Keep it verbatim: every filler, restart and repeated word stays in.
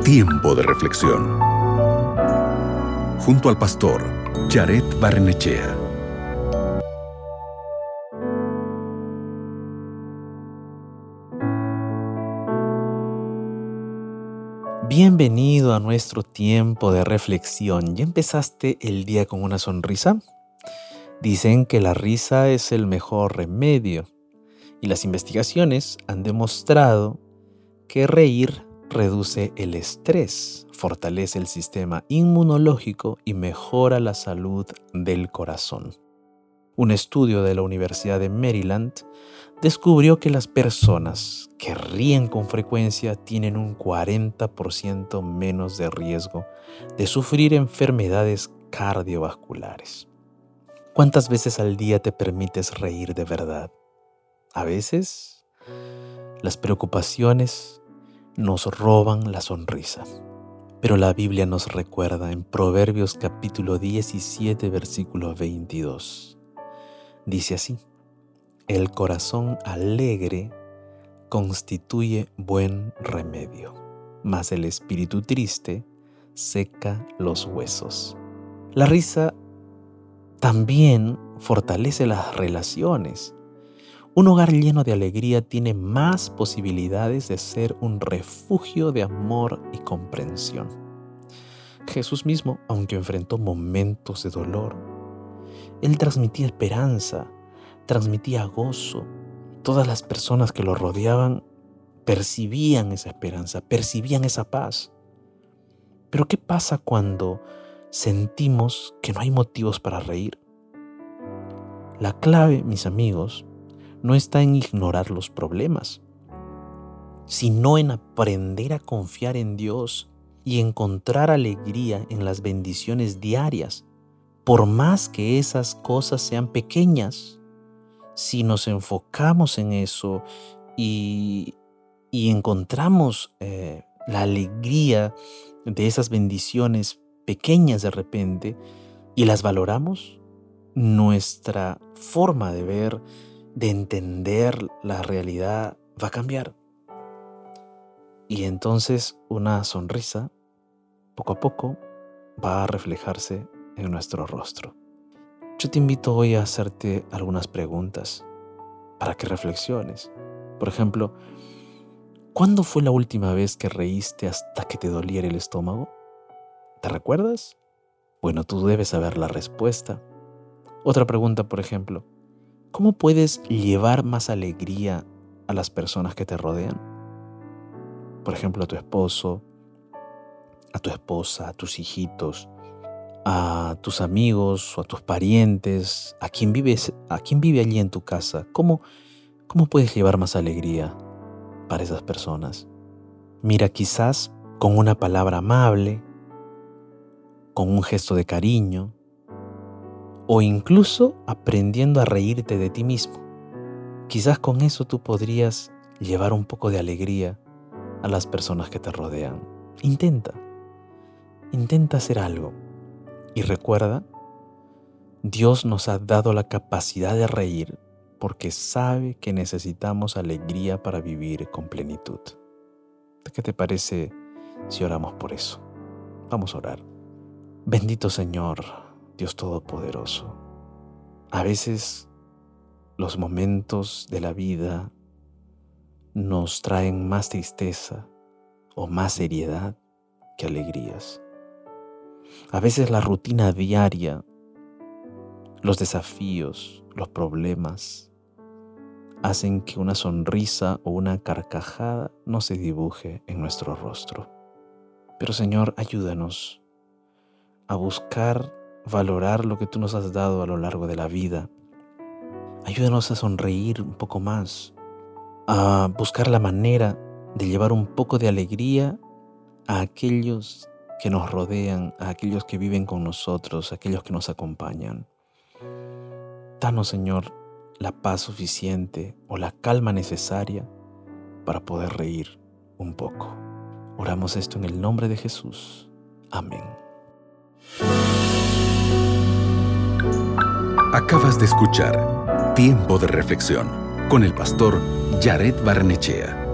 Tiempo de reflexión. Junto al pastor Jared Barrenechea. Bienvenido a nuestro tiempo de reflexión. ¿Ya empezaste el día con una sonrisa? Dicen que la risa es el mejor remedio y las investigaciones han demostrado que reír reduce el estrés, fortalece el sistema inmunológico y mejora la salud del corazón. Un estudio de la Universidad de Maryland descubrió que las personas que ríen con frecuencia tienen un cuarenta por ciento menos de riesgo de sufrir enfermedades cardiovasculares. ¿Cuántas veces al día te permites reír de verdad? A veces, las preocupaciones nos roban la sonrisa. Pero la Biblia nos recuerda en Proverbios capítulo diecisiete, versículo veintidós. Dice así: el corazón alegre constituye buen remedio, mas el espíritu triste seca los huesos. La risa también fortalece las relaciones. Un hogar lleno de alegría tiene más posibilidades de ser un refugio de amor y comprensión. Jesús mismo, aunque enfrentó momentos de dolor, Él transmitía esperanza, transmitía gozo. Todas las personas que lo rodeaban percibían esa esperanza, percibían esa paz. Pero ¿qué pasa cuando sentimos que no hay motivos para reír? La clave, mis amigos, no está en ignorar los problemas, sino en aprender a confiar en Dios y encontrar alegría en las bendiciones diarias. Por más que esas cosas sean pequeñas, si nos enfocamos en eso y, y encontramos eh, la alegría de esas bendiciones pequeñas de repente y las valoramos, nuestra forma de ver, de entender la realidad va a cambiar. Y entonces una sonrisa, poco a poco, va a reflejarse en nuestro rostro. Yo te invito hoy a hacerte algunas preguntas para que reflexiones. Por ejemplo, ¿cuándo fue la última vez que reíste hasta que te doliera el estómago? ¿Te recuerdas? Bueno, tú debes saber la respuesta. Otra pregunta, por ejemplo, ¿cómo puedes llevar más alegría a las personas que te rodean? Por ejemplo, a tu esposo, a tu esposa, a tus hijitos, a tus amigos o a tus parientes, a quien vives, a quien vive allí en tu casa. ¿Cómo, cómo puedes llevar más alegría para esas personas? Mira, quizás con una palabra amable, con un gesto de cariño, o incluso aprendiendo a reírte de ti mismo. Quizás con eso tú podrías llevar un poco de alegría a las personas que te rodean. Intenta, intenta hacer algo. Y recuerda, Dios nos ha dado la capacidad de reír porque sabe que necesitamos alegría para vivir con plenitud. ¿Qué te parece si oramos por eso? Vamos a orar. Bendito Señor, Dios Todopoderoso, a veces los momentos de la vida nos traen más tristeza o más seriedad que alegrías. A veces la rutina diaria, los desafíos, los problemas, hacen que una sonrisa o una carcajada no se dibuje en nuestro rostro. Pero Señor, ayúdanos a buscar valorar lo que tú nos has dado a lo largo de la vida. Ayúdanos a sonreír un poco más, a buscar la manera de llevar un poco de alegría a aquellos que nos rodean, a aquellos que viven con nosotros, a aquellos que nos acompañan. Danos, Señor, la paz suficiente o la calma necesaria para poder reír un poco. Oramos esto en el nombre de Jesús. Amén. Acabas de escuchar Tiempo de Reflexión con el pastor Jared Barrenechea.